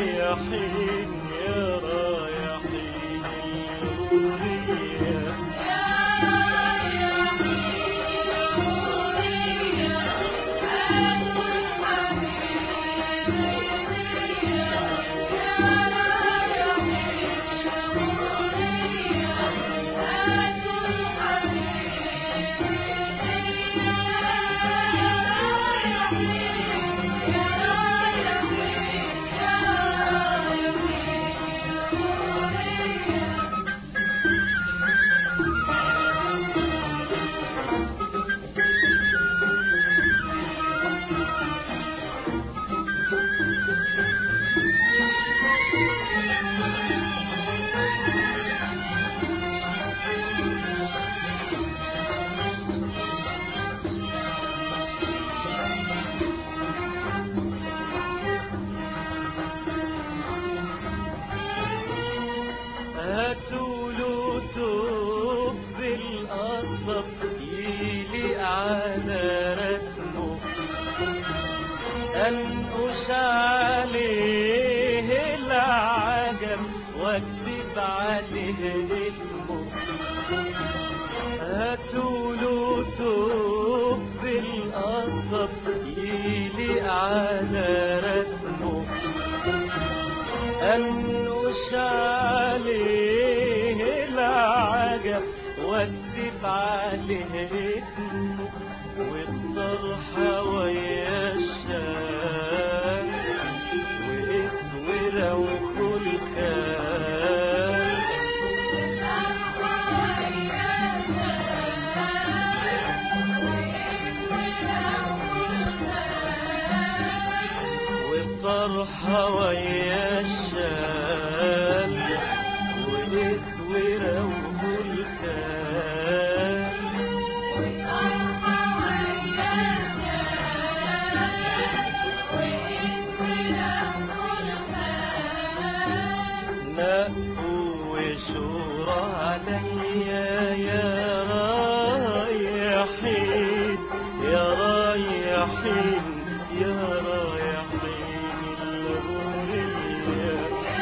رايحين يا رايحين الغورية هاتولو توب بالقصب يليق على رسمه انقش عليه العجم واكتب عليه اسمه هاتولو توب بالقصب يليق على رسمه انقش عليه العجب واكتب عليه اسمه والطرحة ويا الشام واسورة وخلكان والطرحة ويا الشام واسورة وخلكان نقوا وشورى عليا يا رايحين يا رايحين يا رايحين الغورية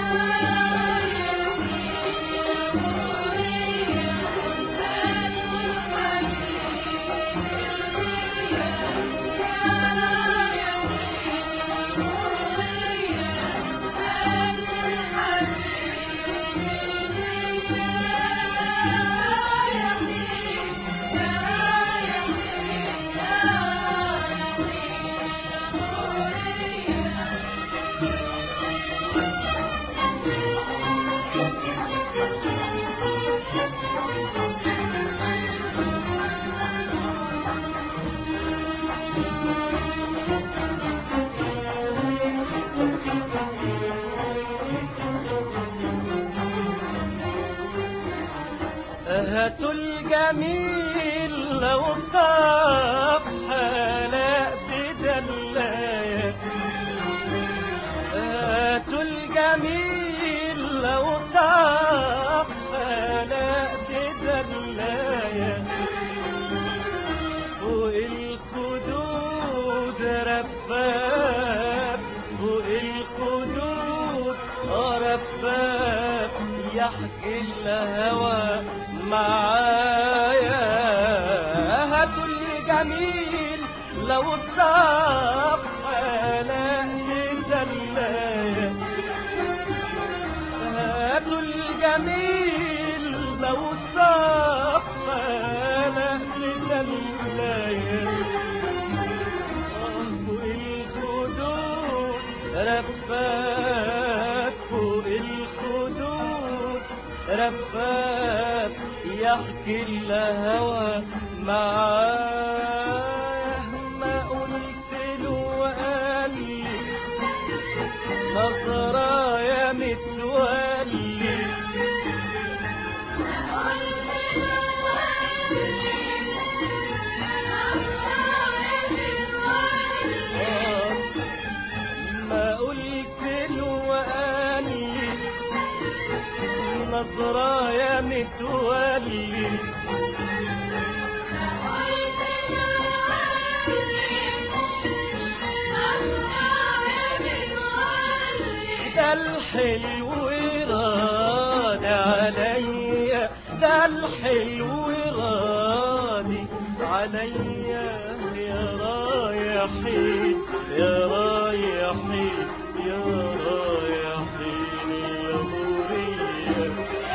هاتوا الجميل لو صاف حلاق بدلاية هاتوا الجميل لو صاف حلاق بدلاية فوق الخدود رفاف فوق الخدود رفاف يحكي الهوى معايا هاتوا الجميل لو صاف حلاق دلاية هاتوا الجميل لو صاف حلاق دلاية فوق الخدود رفاف فوق الخدود رفاف يحكي الهوى معاه ما قلت له وقال لي نظرايا متولي ما قلت له وقال لي نظرايا متولي الحلو راد عليا، ده الحلو رادي عليا، يا رايحين يا رايحين يا رايحين يا مورية.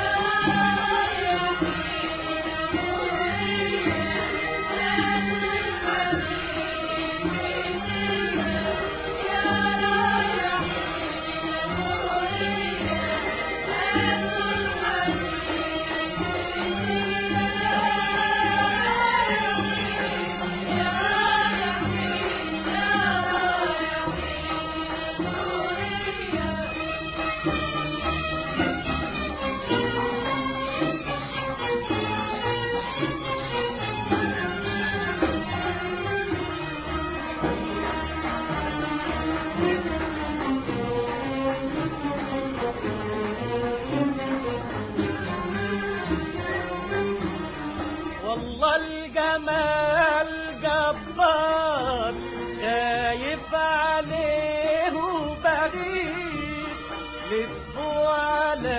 والله الجمال جبار، خايف عليه وبغيب، لفوا على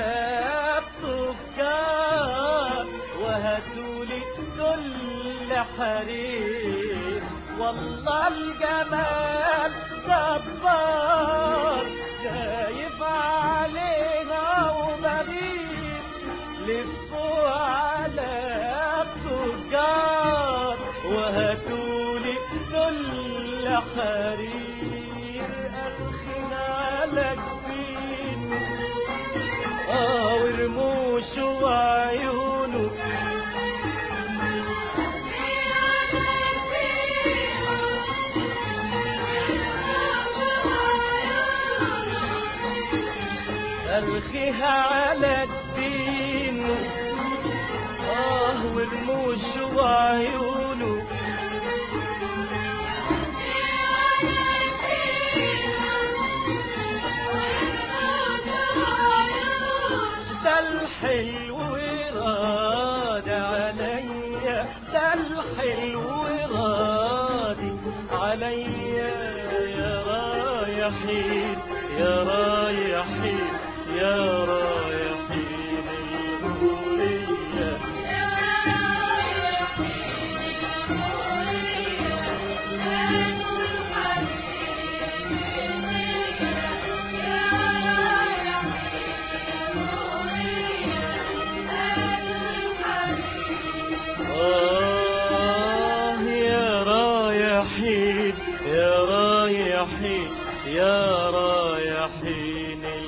التجار وهاتولي كل حريم. والله الجمال جبار، خايف علينا وبغيب، لفوا على التجار وهاتولي كل حرير. أرخن على جبين ورموش وعيونه، أرخيها على جبين ورموش وعيونه، ده الحلو راد عليا، ده الحلو رادي عليا، يا رايحين يا رايحين يا رايحين المورية. يا رايحين يا رايحين يا رايحين